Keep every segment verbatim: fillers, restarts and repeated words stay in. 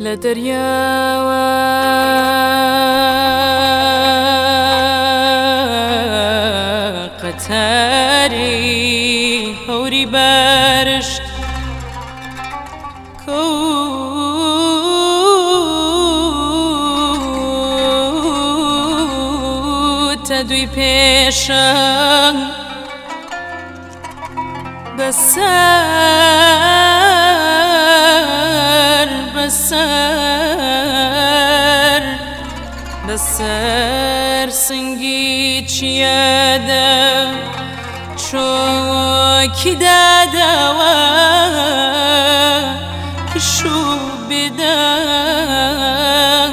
لدرياوە قەتاری هەوری بەرشت کەوتە دووی پێشەنگ بەسەر بەسەر بەسەر سنگی چیەدە چۆکی دادەوە کشوو بێدەنگ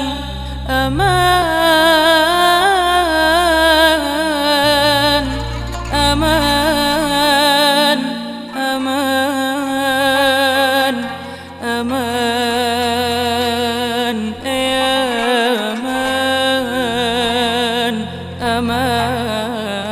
ئەمان ئەمان ئەمان ئەمان ئەمان ئەمان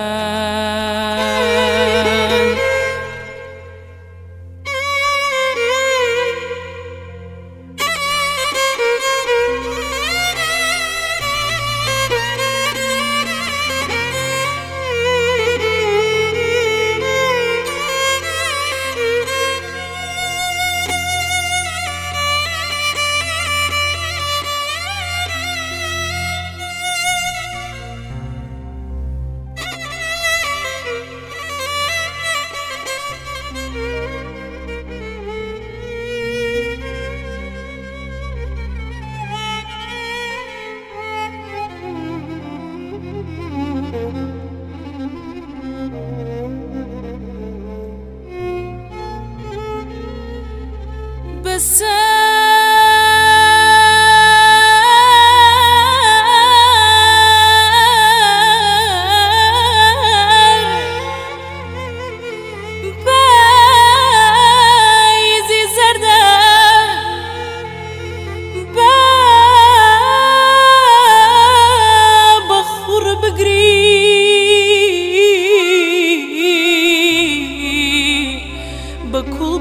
بەکوڵ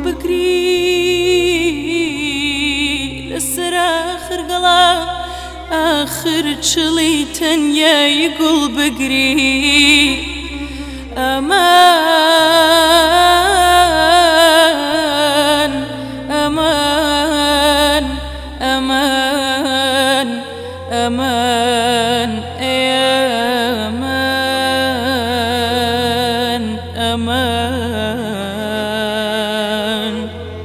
بگری لەسەر ئاخر گەڵا ئاخر چڵی تەنیایی گوڵ بگری ئەمان ئەمان ئەمان ئەمان ئەمان ئەمان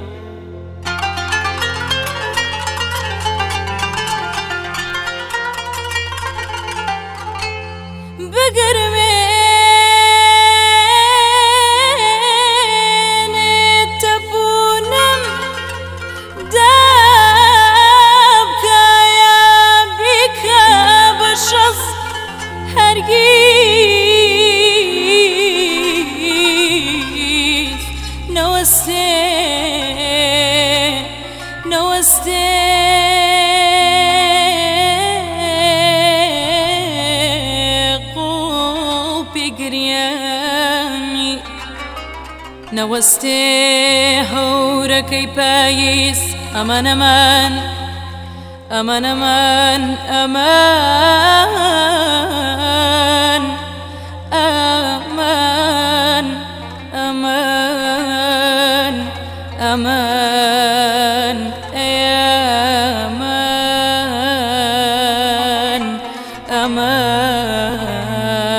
بگەرمێنێت تەبوونم دابکایە بیکە بە شەز هەرگیز نەوەستێ نەوەستێ نەوەستێ هەورەکەی پاییز ئەمان ئەمان ئەمان ئەمان ئەمان ئەمان ئەمان ئەمان ئەمان ئەمان